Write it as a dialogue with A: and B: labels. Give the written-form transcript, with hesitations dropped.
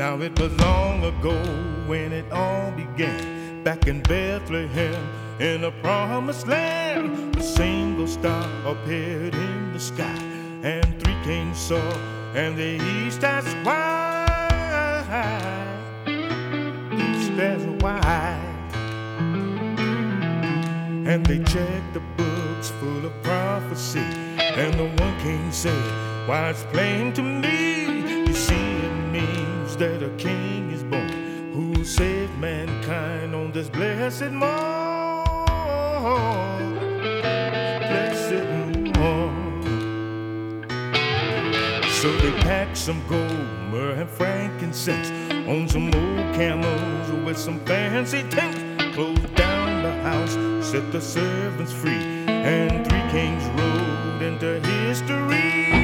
A: Now it was long ago when it all began, back in Bethlehem, in the promised land. A single star appeared in the sky, and three kings saw, and the east as wide, east as wide. And they checked the books full of prophecy, and the one king said, "Why, it's plain to me, you see it means that a king is born, who saved mankind on this blessed morn, blessed morn." So they packed some gold, myrrh and frankincense on some old camels with some fancy tents, closed down the house, set the servants free, and three kings rode into history.